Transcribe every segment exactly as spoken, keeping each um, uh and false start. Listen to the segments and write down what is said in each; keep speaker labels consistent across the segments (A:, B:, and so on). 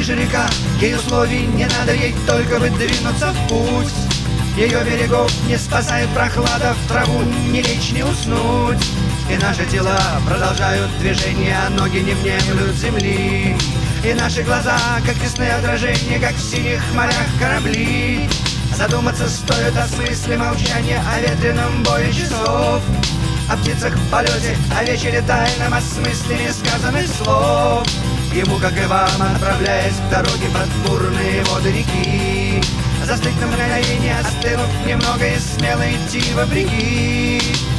A: же река, ей условий не надо, ей только бы двинуться в путь. Ее берегов не спасает прохлада, в траву не лечь, не уснуть. И наши тела продолжают движение, а ноги не внемлют земли. И наши глаза, как весные отражения, как в синих морях корабли. Задуматься стоит о смысле молчания, о ветреном бое часов, о птицах в полете, о вечере тайном, о смысле несказанных слов. Ему, как и вам, отправляясь в дороги под бурные воды реки, застыть на мгновение, остынув немного и смело идти вопреки.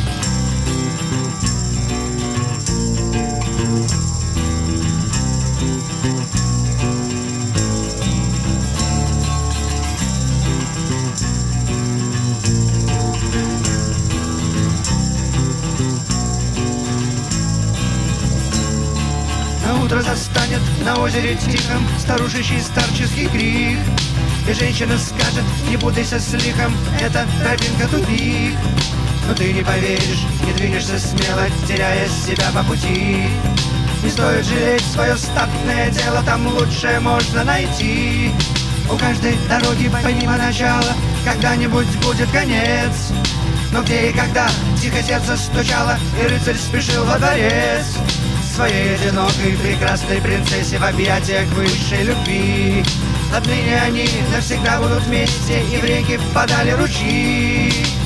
A: На утро застанет на озере тихом старушечий старческий крик, и женщина скажет: не путайся с лихом, это тропинка тупик. Но ты не поверишь, не двинешься смело, теряя себя по пути. Не стоит жалеть свое статное дело, там лучшее можно найти. У каждой дороги помимо начала когда-нибудь будет конец. Но где и когда тихо сердце стучало, и рыцарь спешил во дворец своей одинокой прекрасной принцессе в объятиях высшей любви. Отныне они навсегда будут вместе, и в реки впадали ручьи.